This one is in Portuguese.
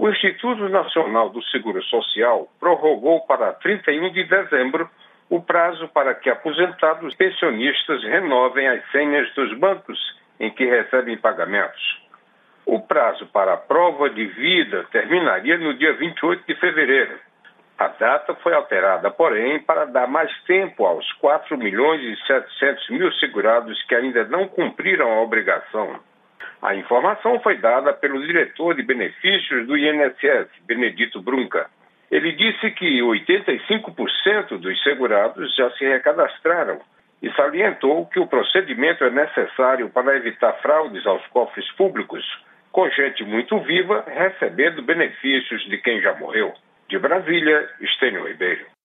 O Instituto Nacional do Seguro Social prorrogou para 31 de dezembro o prazo para que aposentados e pensionistas renovem as senhas dos bancos em que recebem pagamentos. O prazo para a prova de vida terminaria no dia 28 de fevereiro. A data foi alterada, porém, para dar mais tempo aos 4.700.000 segurados que ainda não cumpriram a obrigação. A informação foi dada pelo diretor de benefícios do INSS, Benedito Brunca. Ele disse que 85% dos segurados já se recadastraram e salientou que o procedimento é necessário para evitar fraudes aos cofres públicos, com gente muito viva recebendo benefícios de quem já morreu. De Brasília, Estênio Ribeiro.